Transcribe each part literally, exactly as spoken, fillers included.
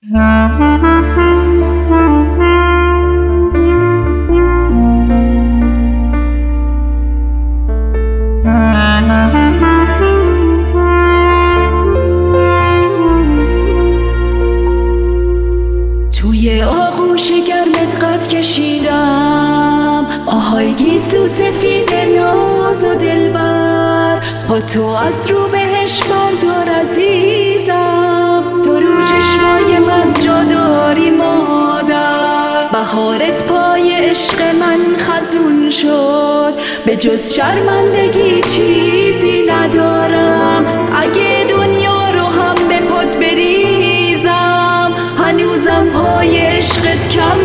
توی آغوش گرمت قد کشیدم، آهای گیسو سفید ناز و دلبر، پا تو از رو بهش بردار عزیزم، تو رو چشمای من جا داری مادر. بهارت پای عشق من خزون شد، به جز شرمندگی چیزی ندارم. اگه دنیا رو هم به پات بریزم، هنوزم پای عشقت کم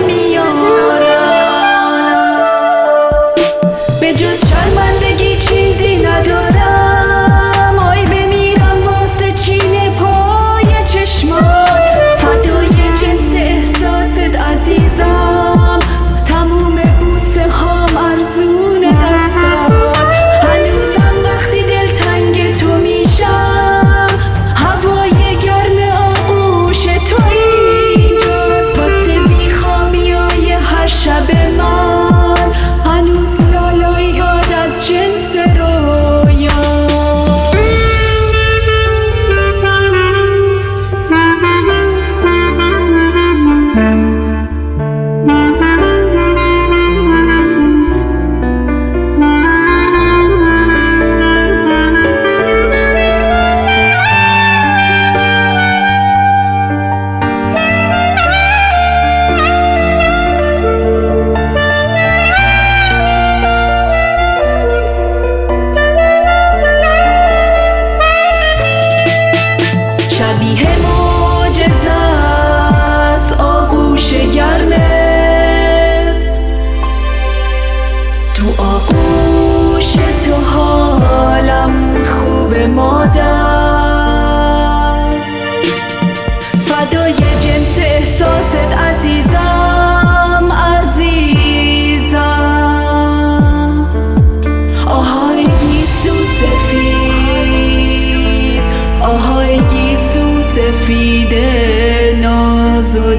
میارم. به جز شرمندگی چیزی ندارم، آی بمیرم واسه چین پای چشمات، فدای جنس احساست عزیزم، تموم بوسه هام ارزون دستات. هنوزم وقتی دلتنگ تو میشم، هوای گرم آغوش تو اینجاست، واسه بیخوابیای هر شب من، هنوز لالای یاد از جنس رویا. شبیه معجزه است آغوش گرمت، تو آغوش تو حالم خوب مادر. فدای جنس احساست عزیزم عزیزم، آهای گیسو سفید، آهای گیسو سفید ناز و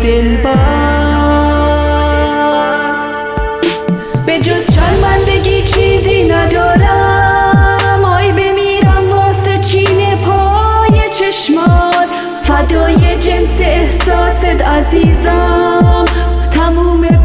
دلبر. به جز شرمندگی چیزی ندارم، آی بمیرم واسه چین پای چشمات، فدای جنس احساست عزیزم، تموم